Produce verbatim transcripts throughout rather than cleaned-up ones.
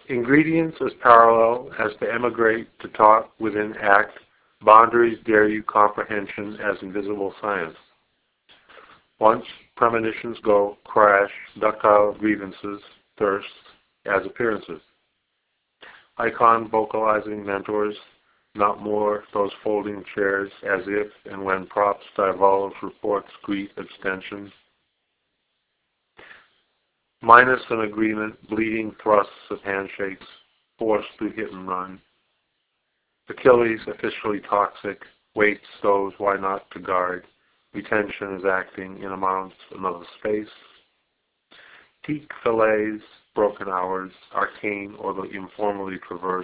Ingredients as parallel as to emigrate to talk within act, boundaries dare you comprehension as invisible science. Once premonitions go, crash, ductile grievances, thirsts, as appearances. Icon vocalizing mentors, not more those folding chairs as if and when props divulge reports greet abstention. Minus an agreement, bleeding thrusts of handshakes, forced through hit and run. Achilles officially toxic, waits those why not to guard. Retention is acting in amounts another space. Teak fillets, broken hours, arcane or the informally traversed.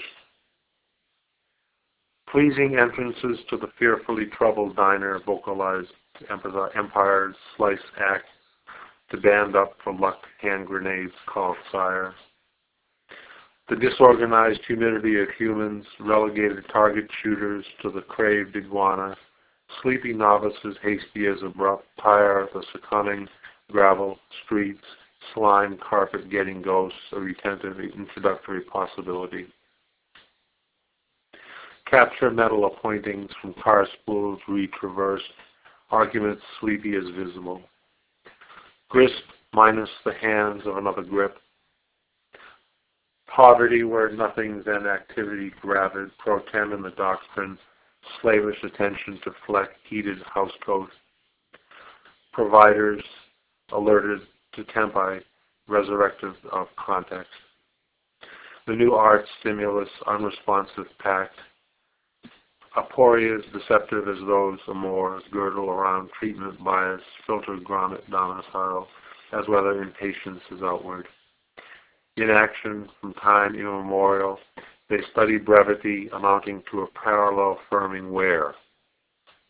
Pleasing entrances to the fearfully troubled diner, vocalized empires, slice act, to band up for luck hand grenades called sire. The disorganized humidity of humans, relegated target shooters to the craved iguana, sleepy novices hasty as abrupt, tire the succumbing gravel, streets, slime, carpet getting ghosts, a retentive introductory possibility. Capture metal appointings from car spools retraversed, arguments sleepy as visible. Grist minus the hands of another grip. Poverty where nothing then activity gravid, pro tem in the doctrine, slavish attention to fleck, heated housecoat. Providers alerted to tempi, resurrective of context. The new art stimulus, unresponsive pact. Aporias deceptive as those amores, girdle around treatment bias, filtered grommet domicile, as whether impatience is outward. Inaction from time immemorial, they study brevity amounting to a parallel firming where.